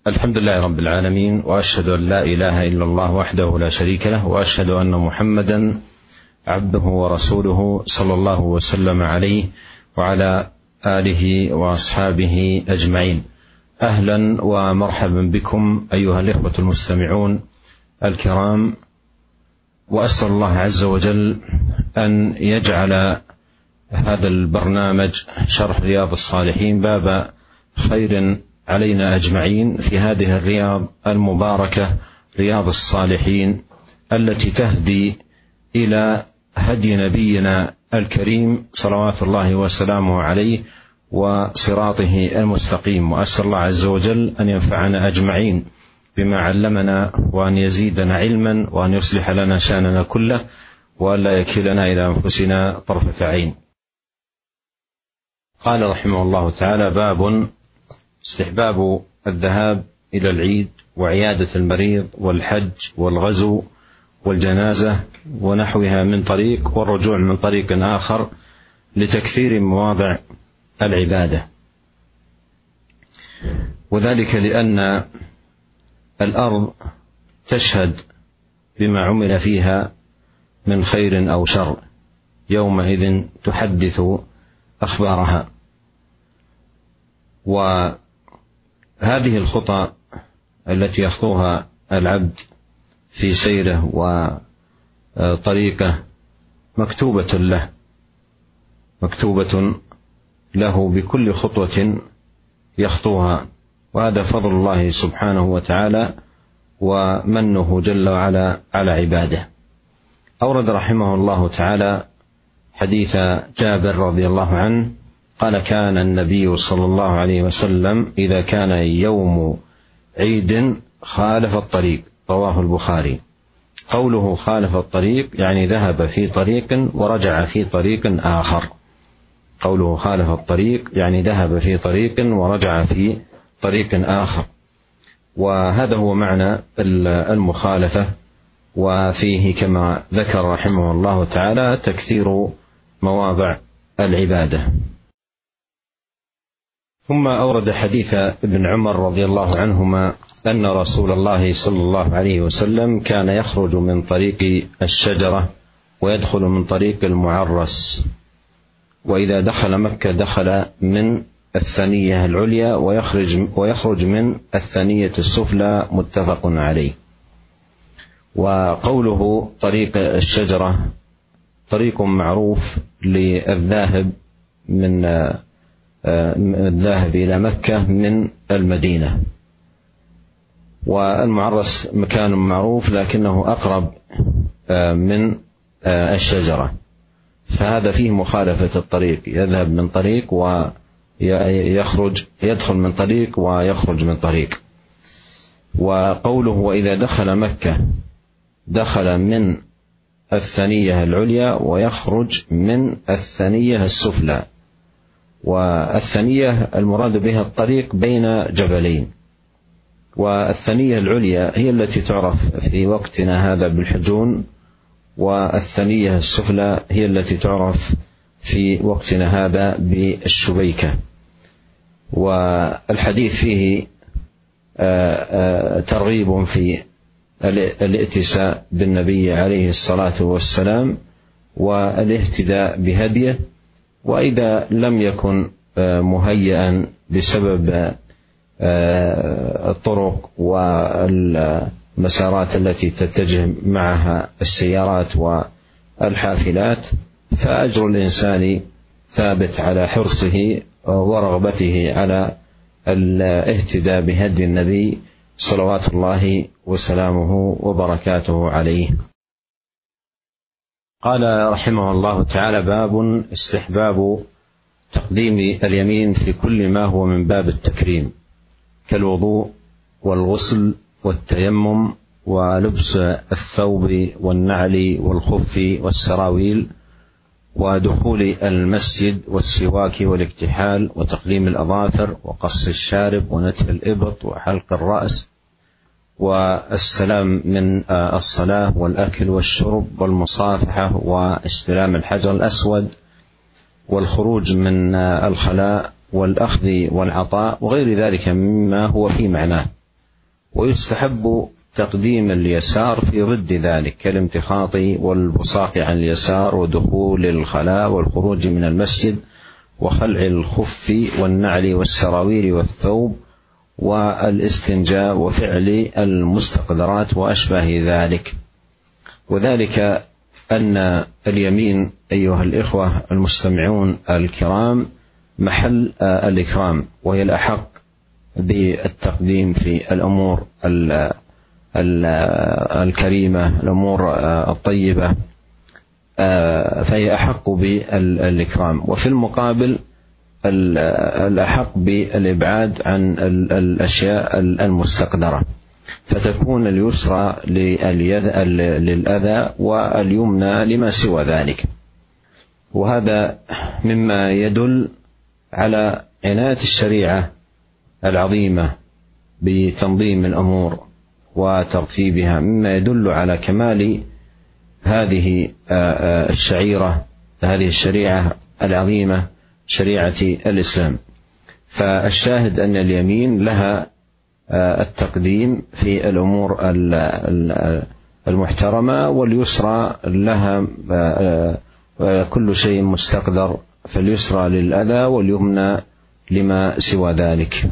الحمد لله رب العالمين، وأشهد أن لا إله إلا الله وحده لا شريك له، وأشهد أن محمدا عبده ورسوله صلى الله وسلم عليه وعلى آله وأصحابه أجمعين. أهلا ومرحبا بكم أيها الإخوة المستمعون الكرام، وأسأل الله عز وجل أن يجعل هذا البرنامج شرح رياض الصالحين باب خير علينا أجمعين في هذه الرياض المباركة، رياض الصالحين التي تهدي إلى هدي نبينا الكريم صلوات الله وسلامه عليه وصراطه المستقيم. وأسأل الله عز وجل أن ينفعنا أجمعين بما علمنا، وأن يزيدنا علما، وأن يصلح لنا شأننا كله، وأن لا يكلنا إلى أنفسنا طرفة عين. قال رحمه الله تعالى: باب استحباب الذهاب إلى العيد وعيادة المريض والحج والغزو والجنازة ونحوها من طريق، والرجوع من طريق آخر لتكثير مواضع العبادة، وذلك لأن الأرض تشهد بما عمل فيها من خير أو شر، يومئذ تحدث أخبارها. وهذه الخطى التي يخطوها العبد في سيره وطريقه مكتوبة له بكل خطوة يخطوها، وهذا فضل الله سبحانه وتعالى ومنه جل وعلا على عباده. أورد رحمه الله تعالى حديث جابر رضي الله عنه قال: كان النبي صلى الله عليه وسلم إذا كان يوم عيد خالف الطريق، رواه البخاري. قوله خالف الطريق يعني ذهب في طريق ورجع في طريق آخر. قوله خالف الطريق يعني ذهب في طريق ورجع في طريق آخر، وهذا هو معنى المخالفة. وفيه كما ذكر رحمه الله تعالى تكثير مواضع العبادة. ثم أورد حديث ابن عمر رضي الله عنهما أن رسول الله صلى الله عليه وسلم كان يخرج من طريق الشجرة ويدخل من طريق المعرس، وإذا دخل مكة دخل من الثنية العليا ويخرج من الثنية السفلى، متفق عليه. وقوله طريق الشجرة طريق معروف للذاهب من الذاهب إلى مكة من المدينة، والمعرس مكان معروف لكنه أقرب من الشجرة، فهذا فيه مخالفة الطريق، يذهب من طريق يدخل من طريق ويخرج من طريق. وقوله وإذا دخل مكة دخل من الثنية العليا ويخرج من الثنية السفلى، والثنية المراد بها الطريق بين جبلين، والثنية العليا هي التي تعرف في وقتنا هذا بالحجون، والثنية السفلى هي التي تعرف في وقتنا هذا بالشبيكة. والحديث فيه ترغيب في الائتساء بالنبي عليه الصلاة والسلام والاهتداء بهديه، وإذا لم يكن مهيئا بسبب الطرق والمسارات التي تتجه معها السيارات والحافلات، فأجر الإنسان ثابت على حرصه ورغبته على الاهتداء بهدي النبي صلوات الله وسلامه وبركاته عليه. قال رحمه الله تعالى: باب استحباب تقديم اليمين في كل ما هو من باب التكريم، كالوضوء والغسل والتيمم ولبس الثوب والنعل والخف والسراويل، ودخول المسجد والسواك والاكتحال وتقليم الأظافر وقص الشارب ونتف الإبط وحلق الرأس والسلام من الصلاة والأكل والشرب والمصافحة واستلام الحجر الأسود والخروج من الخلاء والأخذ والعطاء وغير ذلك مما هو في معناه. ويستحب تقديم اليسار في ضد ذلك كالامتخاط والبصاق عن اليسار ودخول الخلاء والخروج من المسجد وخلع الخف والنعل والسراويل والثوب والاستنجاء وفعل المستقذرات وأشباه ذلك. وذلك أن اليمين أيها الإخوة المستمعون الكرام محل الإكرام، وهي الأحق بالتقديم في الأمور الكريمة، الأمور الطيبة، فهي أحق بالإكرام. وفي المقابل الأحق بالإبعاد عن الأشياء المستقدرة، فتكون اليسرى للأذى واليمنى لما سوى ذلك. وهذا مما يدل على عناية الشريعة العظيمة بتنظيم الأمور وترتيبها، مما يدل على كمال هذه الشريعة العظيمة، شريعة الإسلام. فالشاهد أن اليمين لها التقديم في الأمور المحترمة، واليسرى لها كل شيء مستقدر، فاليسرى للأذى واليمنى لما سوى ذلك.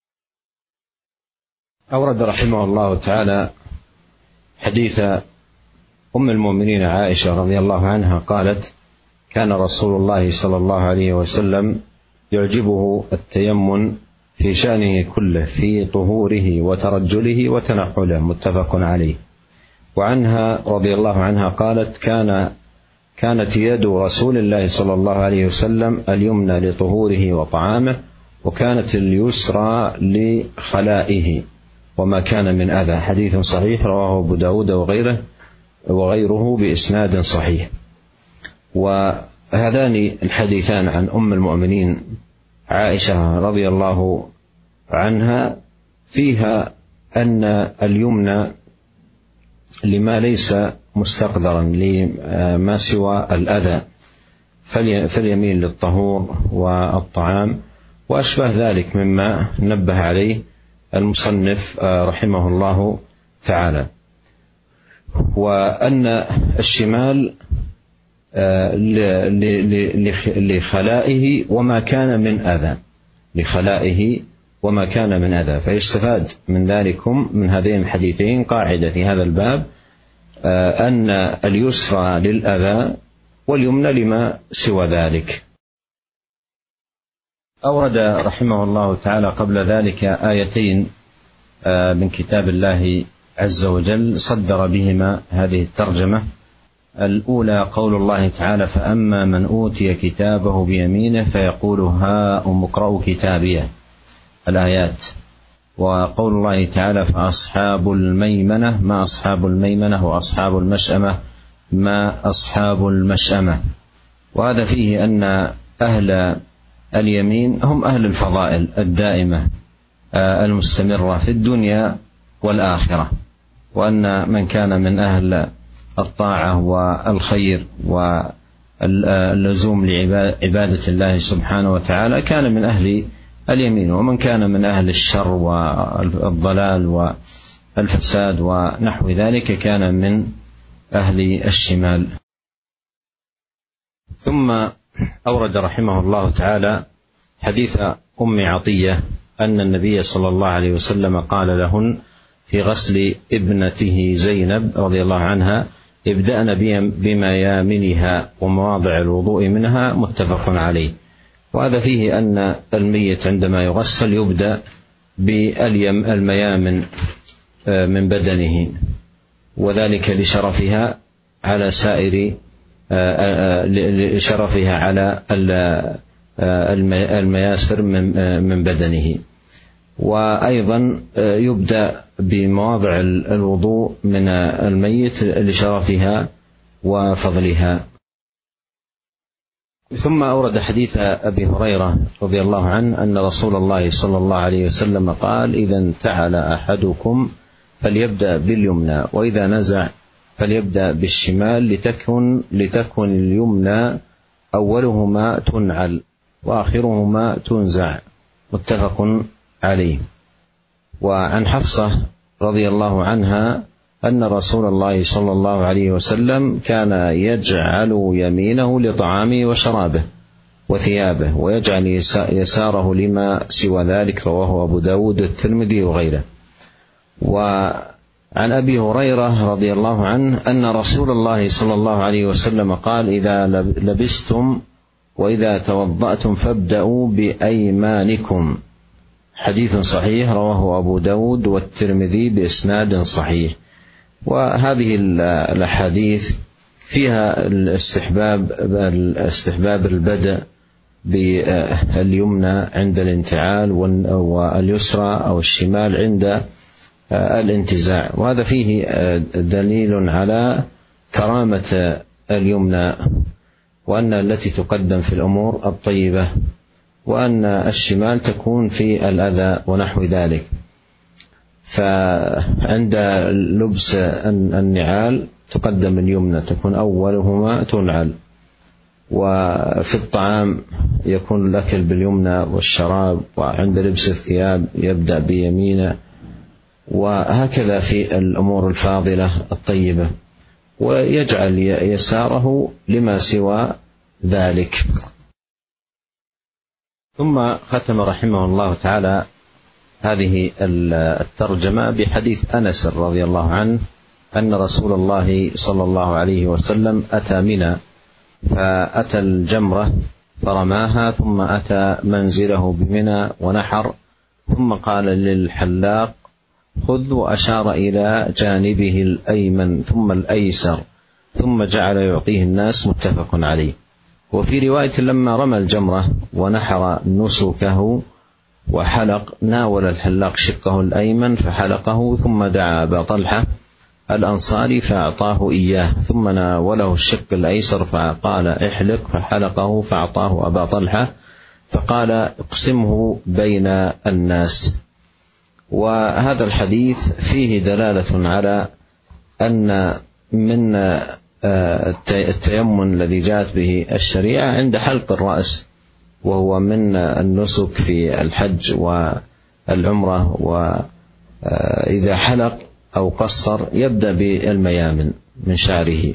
أورد رحمه الله تعالى حديث أم المؤمنين عائشة رضي الله عنها قالت: كان رسول الله صلى الله عليه وسلم يعجبه التيمم في شأنه كله، في طهوره وترجله وتنحله، متفق عليه. وعنها رضي الله عنها قالت: كانت يد رسول الله صلى الله عليه وسلم اليمنى لطهوره وطعامه، وكانت اليسرى لخلائه وما كان من أذى. حديث صحيح رواه أبو داود وغيره بإسناد صحيح. وهذان الحديثان عن أم المؤمنين عائشة رضي الله عنها فيها أن اليمنى لما ليس مستقدرا لما سوى الأذى، فاليمين للطهور والطعام وأشبه ذلك مما نبه عليه المصنف رحمه الله تعالى. وأن الشمال لخلائه وما كان من أذى، لخلائه وما كان من أذى. فيستفاد من ذلكم من هذين الحديثين قاعدة في هذا الباب، أن اليسرى للأذى واليمنى لما سوى ذلك. أورد رحمه الله تعالى قبل ذلك آيتين من كتاب الله عز وجل صدر بهما هذه الترجمة. الأولى قول الله تعالى: فأما من أوتي كتابه بيمينه فيقول هاؤم اقرءوا كتابيه، الآيات. وقول الله تعالى: فأصحاب الميمنة ما أصحاب الميمنة، وأصحاب المشأمة ما أصحاب المشأمة. وهذا فيه أن أهل اليمين هم أهل الفضائل الدائمة المستمرة في الدنيا والآخرة، وأن من كان من أهل الطاعة والخير واللزوم لعبادة الله سبحانه وتعالى كان من أهل اليمين، ومن كان من أهل الشر والضلال والفساد ونحو ذلك كان من أهل الشمال. ثم أورد رحمه الله تعالى حديث أم عطية أن النبي صلى الله عليه وسلم قال لهن في غسل ابنته زينب رضي الله عنها: ابدأن بميامنها ومواضع الوضوء منها، متفق عليه. وهذا فيه أن الميت عندما يغسل يبدأ بالميامن من بدنه، وذلك لشرفها على لشرفها على المياسر من بدنه. وأيضا يبدأ بمواضع الوضوء من الميت لشرفها وفضلها. ثم أورد حديث أبي هريرة رضي الله عنه أن رسول الله صلى الله عليه وسلم قال: إذا انتعل أحدكم فليبدأ باليمنى، وإذا نزع فليبدأ بالشمال، لتكن اليمنى أولهما تنعل وآخرهما تنزع، متفق عليه. وعن حفصة رضي الله عنها أن رسول الله صلى الله عليه وسلم كان يجعل يمينه لطعامه وشرابه وثيابه، ويجعل يساره لما سوى ذلك. رواه أبو داود والترمذي وغيره. وعن أبي هريرة رضي الله عنه أن رسول الله صلى الله عليه وسلم قال: إذا لبستم وإذا توضأتم فابدأوا بأيمانكم. حديث صحيح رواه أبو داود والترمذي بإسناد صحيح. وهذه الأحاديث فيها الاستحباب البدء باليمنى عند الانتعال، واليسرى أو الشمال عند الانتزاع، وهذا فيه دليل على كرامة اليمنى، وأن التي تقدم في الأمور الطيبة، وأن الشمال تكون في الأذى ونحو ذلك. فعند لبس النعال تقدم اليمنى، تكون أولهما تنعل، وفي الطعام يكون الأكل باليمنى والشراب، وعند لبس الثياب يبدأ بيمينه، وهكذا في الأمور الفاضلة الطيبة، ويجعل يساره لما سوى ذلك. ثم ختم رحمه الله تعالى هذه الترجمة بحديث أنس رضي الله عنه أن رسول الله صلى الله عليه وسلم أتى منى، فأتى الجمرة فرماها، ثم أتى منزله بمنى ونحر، ثم قال للحلاق: خذ، وأشار إلى جانبه الأيمن ثم الأيسر، ثم جعل يعطيه الناس. متفق عليه. وفي رواية: لما رمى الجمرة ونحر نسكه وحلق، ناول الحلاق شقه الأيمن فحلقه، ثم دعا أبا طلحة الأنصاري فأعطاه إياه، ثم ناوله الشق الأيسر فقال: احلق، فحلقه فأعطاه أبا طلحة، فقال: اقسمه بين الناس. وهذا الحديث فيه دلالة على أن من التيمم الذي جاءت به الشريعة عند حلق الرأس، وهو من النسك في الحج والعمرة، وإذا حلق أو قصر يبدأ بالميامن من شعره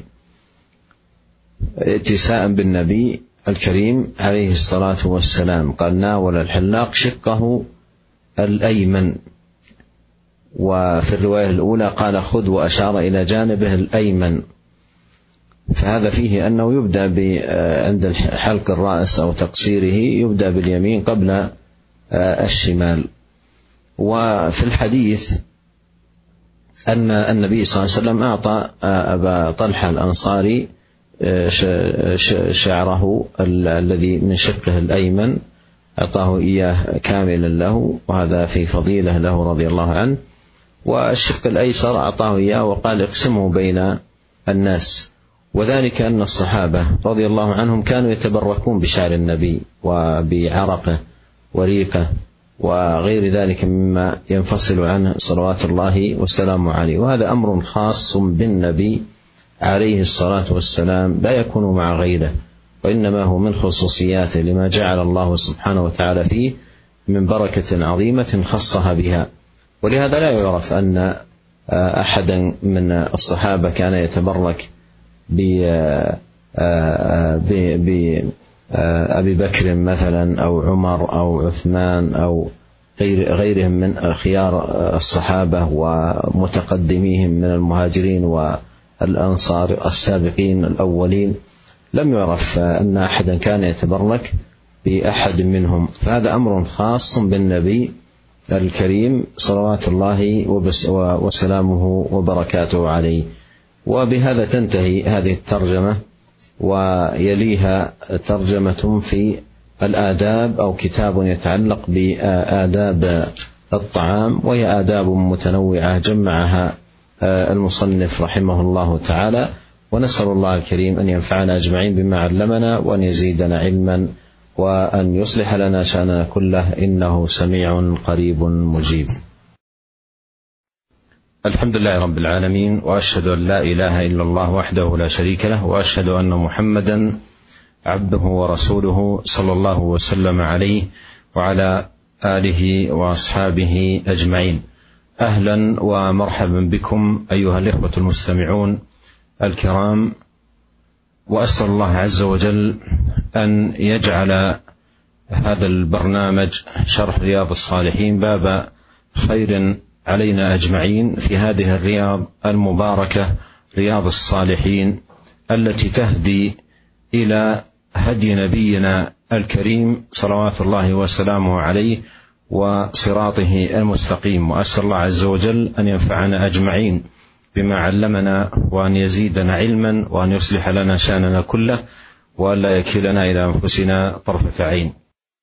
اتساء بالنبي الكريم عليه الصلاة والسلام. قال: ناول الحلاق شقه الأيمن. وفي الرواية الأولى قال: خذ، وأشار إلى جانبه الأيمن. فهذا فيه أنه يبدأ عند حلق الرأس أو تقصيره يبدأ باليمين قبل الشمال. وفي الحديث أن النبي صلى الله عليه وسلم أعطى أبا طلحة الأنصاري شعره الذي من شقه الأيمن، أعطاه إياه كاملا له، وهذا في فضيلة له رضي الله عنه. والشق الأيسر أعطاه إياه وقال: اقسمه بين الناس. وذلك أن الصحابة رضي الله عنهم كانوا يتبركون بشعر النبي وبعرقه وريقه وغير ذلك مما ينفصل عنه صلوات الله وسلامه عليه. وهذا أمر خاص بالنبي عليه الصلاة والسلام، لا يكون مع غيره، وإنما هو من خصوصياته لما جعل الله سبحانه وتعالى فيه من بركة عظيمة خصها بها. ولهذا لا يعرف أن أحدا من الصحابة كان يتبرك بأبي بكر مثلا أو عمر أو عثمان أو غيرهم من خيار الصحابة ومتقدميهم من المهاجرين والأنصار السابقين الأولين. لم يعرف أن أحدا كان يتبرك بأحد منهم، فهذا أمر خاص بالنبي الكريم صلوات الله وسلامه وبركاته عليه. وبهذا تنتهي هذه الترجمة، ويليها ترجمة في الآداب أو كتاب يتعلق بآداب الطعام، وهي آداب متنوعة جمعها المصنف رحمه الله تعالى. ونسأل الله الكريم أن ينفعنا أجمعين بما علمنا، وأن يزيدنا علما، وأن يصلح لنا شأننا كله، إنه سميع قريب مجيب. الحمد لله رب العالمين، وأشهد أن لا إله إلا الله وحده لا شريك له، وأشهد أن محمدا عبده ورسوله صلى الله وسلم عليه وعلى آله وأصحابه أجمعين. أهلا ومرحبا بكم أيها الإخوة المستمعون الكرام، وأسأل الله عز وجل أن يجعل هذا البرنامج شرح رياض الصالحين باب خير علينا أجمعين في هذه الرياض المباركة، رياض الصالحين التي تهدي إلى هدي نبينا الكريم صلوات الله وسلامه عليه وصراطه المستقيم. وأسأل الله عز وجل أن ينفعنا أجمعين بما علمنا، وأن يزيدنا علما، وأن يصلح لنا شأننا كله، وأن لا يكلنا إلى أنفسنا طرفة عين.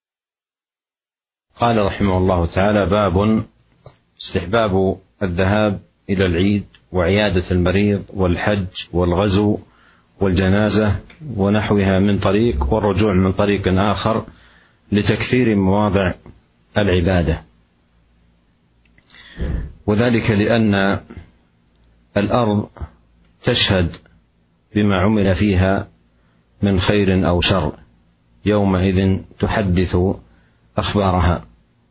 قال رحمه الله تعالى: باب استحباب الذهاب إلى العيد وعيادة المريض والحج والغزو والجنازة ونحوها من طريق، والرجوع من طريق آخر لتكثير مواضع العبادة، وذلك لأن الأرض تشهد بما عمل فيها من خير أو شر، يومئذ تحدث أخبارها.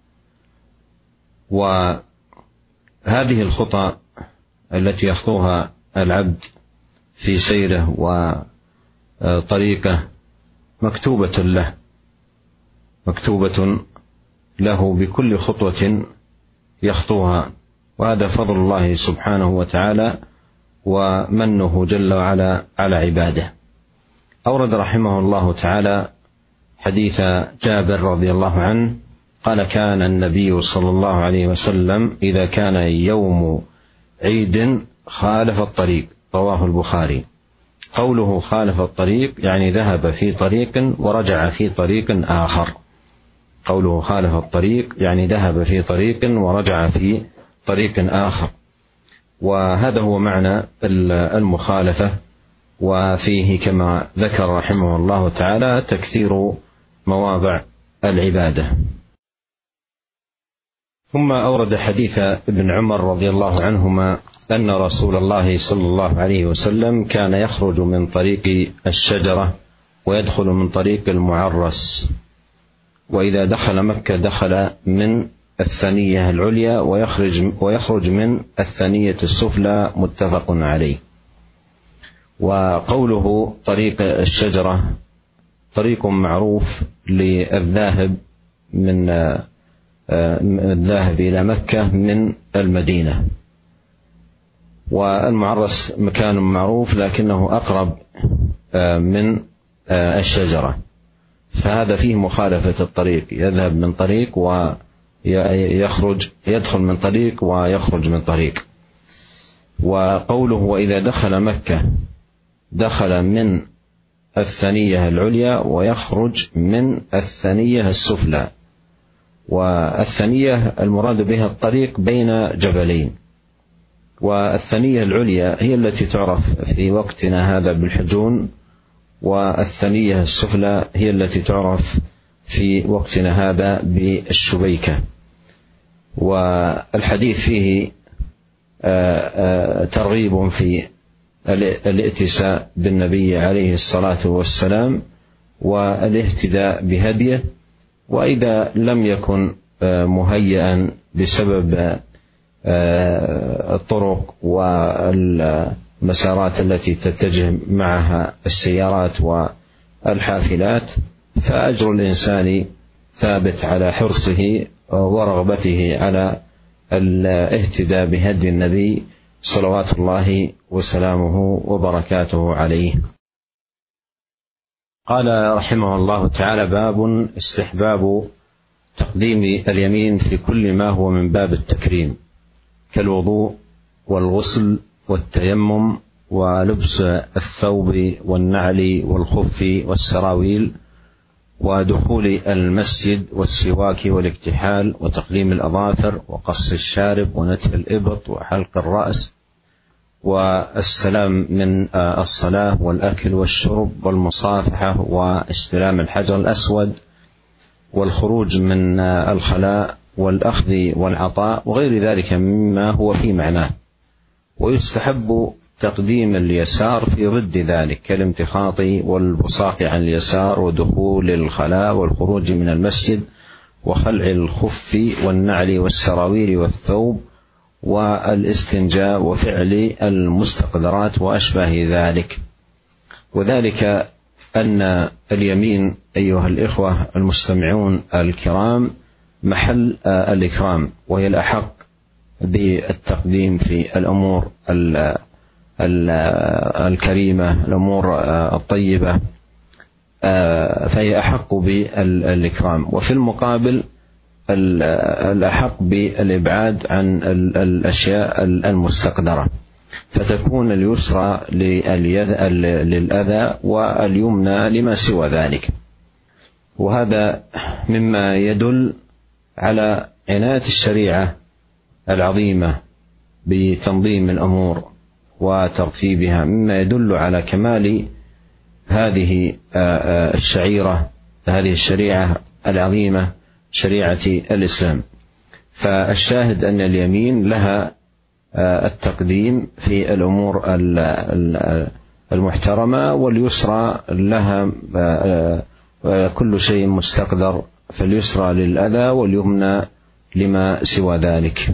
وهذه الخطى التي يخطوها العبد في سيره وطريقه مكتوبة له بكل خطوة يخطوها، وهذا فضل الله سبحانه وتعالى ومنه جل وعلا على عباده. أورد رحمه الله تعالى حديث جابر رضي الله عنه قال: كان النبي صلى الله عليه وسلم إذا كان يوم عيد خالف الطريق، رواه البخاري. قوله خالف الطريق يعني ذهب في طريق ورجع في طريق آخر. قوله خالف الطريق يعني ذهب في طريق ورجع في طريق آخر، وهذا هو معنى المخالفة. وفيه كما ذكر رحمه الله تعالى تكثير مواضع العبادة. ثم أورد حديث ابن عمر رضي الله عنهما أن رسول الله صلى الله عليه وسلم كان يخرج من طريق الشجرة ويدخل من طريق المعرس، وإذا دخل مكة دخل من الثنية العليا ويخرج من الثنية السفلى، متفق عليه. وقوله طريق الشجرة طريق معروف للذاهب من الذاهب إلى مكة من المدينة، والمعرس مكان معروف لكنه أقرب من الشجرة، فهذا فيه مخالفة الطريق، يذهب من طريق يدخل من طريق ويخرج من طريق. وقوله وإذا دخل مكة دخل من الثنية العليا ويخرج من الثنية السفلى، والثنية المراد بها الطريق بين جبلين، والثنية العليا هي التي تعرف في وقتنا هذا بالحجون، والثنية السفلى هي التي تعرف في وقتنا هذا بالشبيكة. والحديث فيه ترغيب في الائتساء بالنبي عليه الصلاة والسلام والاهتداء بهديه، وإذا لم يكن مهيئا بسبب الطرق والمسارات التي تتجه معها السيارات والحافلات، فأجر الإنسان ثابت على حرصه ورغبته على الاهتداء بهدي النبي صلوات الله وسلامه وبركاته عليه. قال رحمه الله تعالى: باب استحباب تقديم اليمين في كل ما هو من باب التكريم، كالوضوء والغسل والتيمم ولبس الثوب والنعل والخف والسراويل ودخول المسجد والسواك والاكتحال وتقليم الأظافر وقص الشارب ونتف الإبط وحلق الرأس والسلام من الصلاة والأكل والشرب والمصافحة واستلام الحجر الأسود والخروج من الخلاء والأخذ والعطاء وغير ذلك مما هو في معناه. ويستحب تقديم اليسار في ضد ذلك كالامتخاط والبصاق عن اليسار ودخول الخلاء والخروج من المسجد وخلع الخف والنعل والسراويل والثوب والاستنجاء وفعل المستقذرات وأشباه ذلك. وذلك أن اليمين أيها الإخوة المستمعون الكرام محل الإكرام، وهي الأحق بالتقديم في الأمور الكريمة، الأمور الطيبة، فهي أحق بالإكرام. وفي المقابل الأحق بالإبعاد عن الأشياء المستقدرة، فتكون اليسرى للأذى واليمنى لما سوى ذلك. وهذا مما يدل على عناية الشريعة العظيمة بتنظيم الأمور وترتيبها، مما يدل على كمال هذه الشعيرة، هذه الشريعة العظيمة، شريعة الإسلام. فالشاهد أن اليمين لها التقديم في الأمور المحترمة، واليسرى لها كل شيء مستقدر، فاليسرى للأذى واليمنى لما سوى ذلك.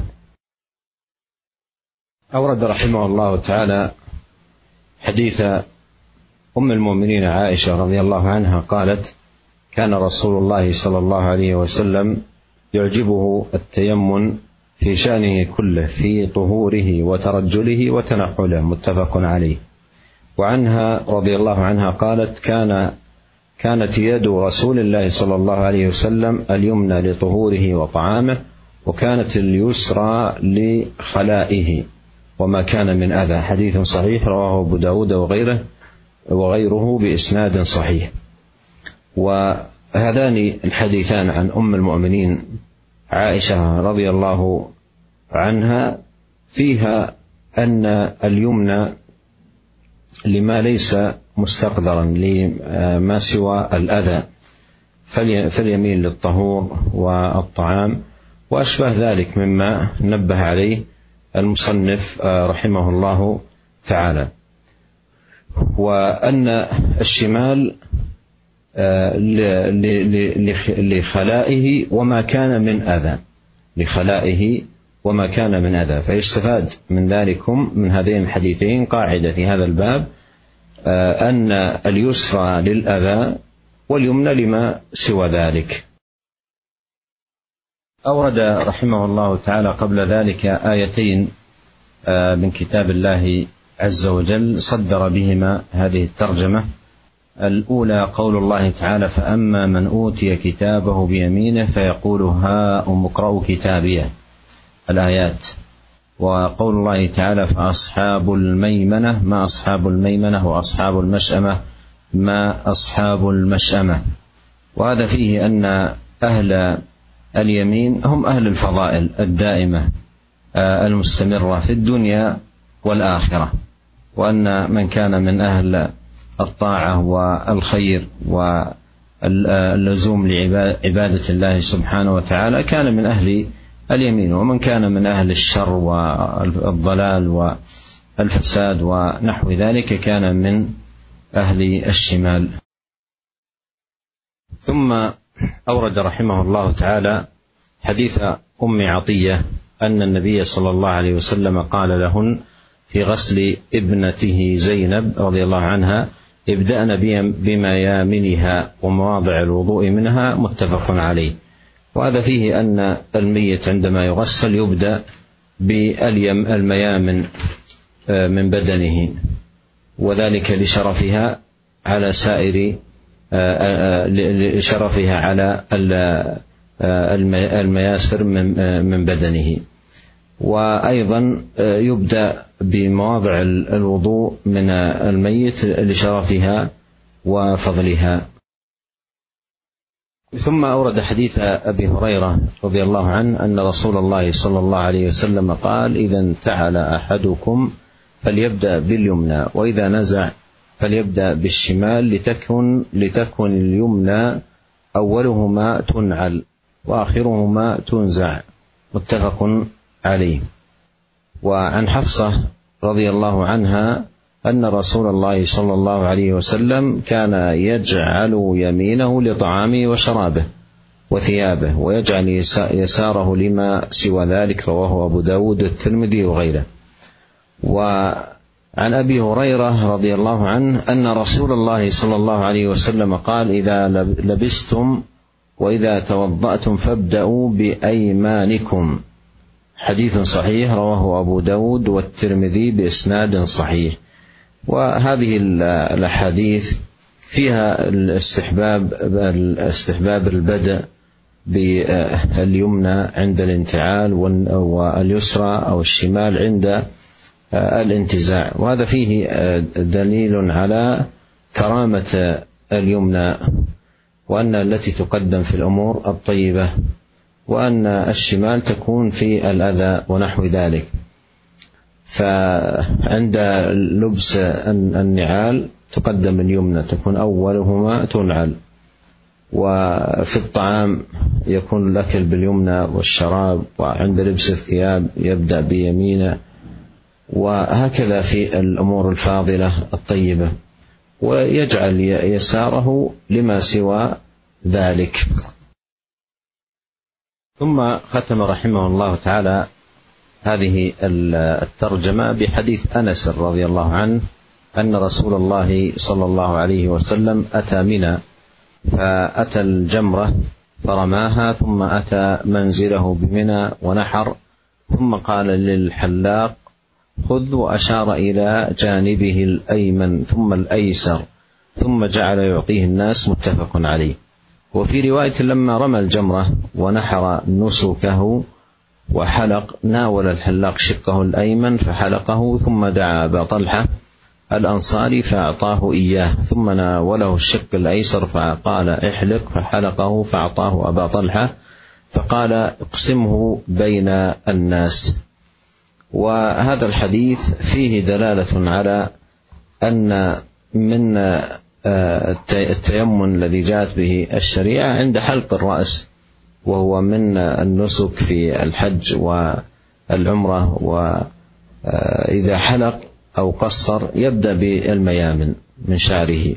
أورد رحمه الله تعالى حديث أم المؤمنين عائشة رضي الله عنها قالت: كان رسول الله صلى الله عليه وسلم يعجبه التيمن في شأنه كله، في طهوره وترجله وتنحله، متفق عليه. وعنها رضي الله عنها قالت: كانت يد رسول الله صلى الله عليه وسلم اليمنى لطهوره وطعامه، وكانت اليسرى لخلائه وما كان من أذى. حديث صحيح رواه أبو داود وغيره بإسناد صحيح. وهذان الحديثان عن أم المؤمنين عائشة رضي الله عنها فيها أن اليمنى لما ليس مستقدرا، لما سوى الأذى، فاليمين للطهور والطعام وأشبه ذلك مما نبه عليه المصنف رحمه الله تعالى. وأن الشمال لخلائه وما كان من أذى، لخلائه وما كان من أذى. فيستفاد من ذلكم من هذين الحديثين قاعدة في هذا الباب، أن اليسرى للأذى واليمنى لما سوى ذلك. أورد رحمه الله تعالى قبل ذلك آيتين من كتاب الله عز وجل صدر بهما هذه الترجمة. الأولى قول الله تعالى: فأما من أوتي كتابه بيمينه فيقول هاؤم اقرءوا كتابيه، الآيات. وقول الله تعالى: فأصحاب الميمنة ما أصحاب الميمنة، وأصحاب المشأمة ما أصحاب المشأمة. وهذا فيه أن أهل اليمين هم أهل الفضائل الدائمة المستمرة في الدنيا والآخرة، وأن من كان من أهل الطاعة والخير واللزوم لعبادة الله سبحانه وتعالى كان من أهل اليمين، ومن كان من أهل الشر والضلال والفساد ونحو ذلك كان من أهل الشمال. ثم أورد رحمه الله تعالى حديث أم عطية أن النبي صلى الله عليه وسلم قال لهن في غسل ابنته زينب رضي الله عنها: ابدأن بميامنها ومواضع الوضوء منها، متفق عليه. وهذا فيه أن الميت عندما يغسل يبدأ بالميامن من بدنه، وذلك لشرفها على سائر لشرفها على المياسر من بدنه. وأيضا يبدأ بمواضع الوضوء من الميت لشرفها وفضلها. ثم أورد حديث أبي هريرة رضي الله عنه أن رسول الله صلى الله عليه وسلم قال: إذا انتعل أحدكم فليبدأ باليمنى، وإذا نزع فليبدأ بالشمال، لتكن اليمنى أولهما تنعل وآخرهما تنزع، متفق عليه. وعن حفصة رضي الله عنها أن رسول الله صلى الله عليه وسلم كان يجعل يمينه لطعامه وشرابه، وثيابه، ويجعل يساره لما سوى ذلك. رواه أبو داود والترمذي وغيره. وعن أبي هريرة رضي الله عنه أن رسول الله صلى الله عليه وسلم قال: إذا لبستم وإذا توضأتم فابدأوا بأيمانكم. حديث صحيح رواه أبو داود والترمذي بإسناد صحيح. وهذه الأحاديث فيها الاستحباب البدء باليمنى عند الانتعال، واليسرى أو الشمال عند الانتزاع، وهذا فيه دليل على كرامة اليمنى، وأن التي تقدم في الأمور الطيبة، وأن الشمال تكون في الأذى ونحو ذلك. فعند لبس النعال تقدم اليمنى، تكون أولهما تنعل. وفي الطعام يكون الأكل باليمنى والشراب، وعند لبس الثياب يبدأ بيمينه، وهكذا في الأمور الفاضلة الطيبة، ويجعل يساره لما سوى ذلك. ثم ختم رحمه الله تعالى هذه الترجمة بحديث أنس رضي الله عنه أن رسول الله صلى الله عليه وسلم أتى منى، فأتى الجمرة فرماها، ثم أتى منزله بمنى ونحر، ثم قال للحلاق: خذ، وأشار إلى جانبه الأيمن ثم الأيسر، ثم جعل يعطيه الناس. متفق عليه. وفي رواية: لما رمى الجمرة ونحر نسكه وحلق، ناول الحلاق شقه الأيمن فحلقه، ثم دعا أبا طلحة الأنصاري فأعطاه إياه، ثم ناوله الشق الأيسر فقال: احلق، فحلقه فأعطاه أبا طلحة، فقال: اقسمه بين الناس. وهذا الحديث فيه دلالة على أن من التيمم الذي جاءت به الشريعة عند حلق الرأس، وهو من النسك في الحج والعمرة. وإذا حلق أو قصر يبدأ بالميامن من شعره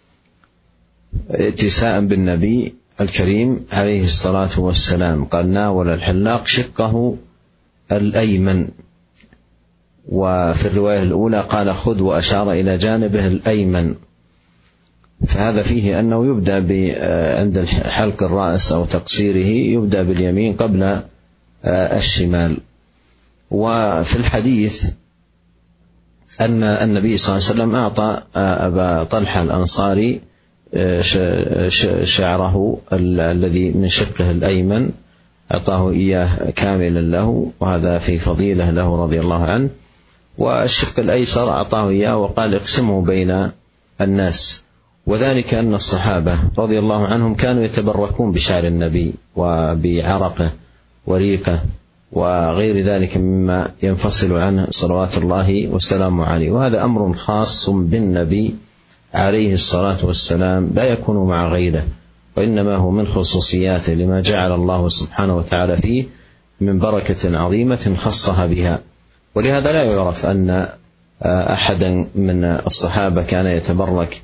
اتساء بالنبي الكريم عليه الصلاة والسلام. قال: ناول الحلاق شقه الأيمن. وفي الرواية الأولى قال: خذ، وأشار إلى جانبه الأيمن. فهذا فيه أنه يبدأ عند حلق الرأس أو تقصيره يبدأ باليمين قبل الشمال. وفي الحديث أن النبي صلى الله عليه وسلم أعطى أبا طلحة الأنصاري شعره الذي من شقه الأيمن، أعطاه إياه كاملا له، وهذا في فضيلة له رضي الله عنه. والشق الأيسر أعطاه إياه وقال: اقسمه بين الناس. وذلك أن الصحابة رضي الله عنهم كانوا يتبركون بشعر النبي وبعرقه وريقه وغير ذلك مما ينفصل عنه صلوات الله وسلامه عليه. وهذا أمر خاص بالنبي عليه الصلاة والسلام، لا يكون مع غيره، وإنما هو من خصوصياته لما جعل الله سبحانه وتعالى فيه من بركة عظيمة خصها بها. ولهذا لا يعرف أن أحدا من الصحابة كان يتبرك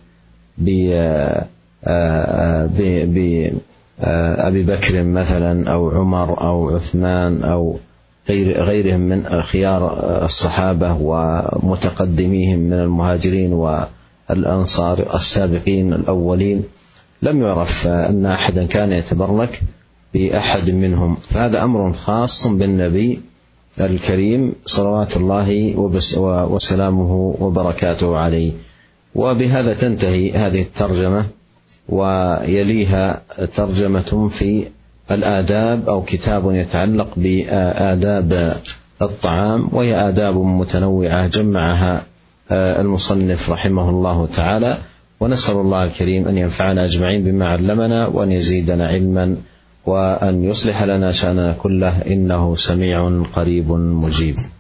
بأبي بكر مثلا أو عمر أو عثمان أو غيرهم من خيار الصحابة ومتقدميهم من المهاجرين والأنصار السابقين الأولين. لم يعرف أن أحدا كان يتبرك بأحد منهم، فهذا أمر خاص بالنبي الكريم صلوات الله وسلامه وبركاته عليه. وبهذا تنتهي هذه الترجمة، ويليها ترجمة في الآداب أو كتاب يتعلق بآداب الطعام، وهي آداب متنوعة جمعها المصنف رحمه الله تعالى. ونسأل الله الكريم أن ينفعنا أجمعين بما علمنا، وأن يزيدنا علما، وأن يصلح لنا شأننا كله، إنه سميع قريب مجيب.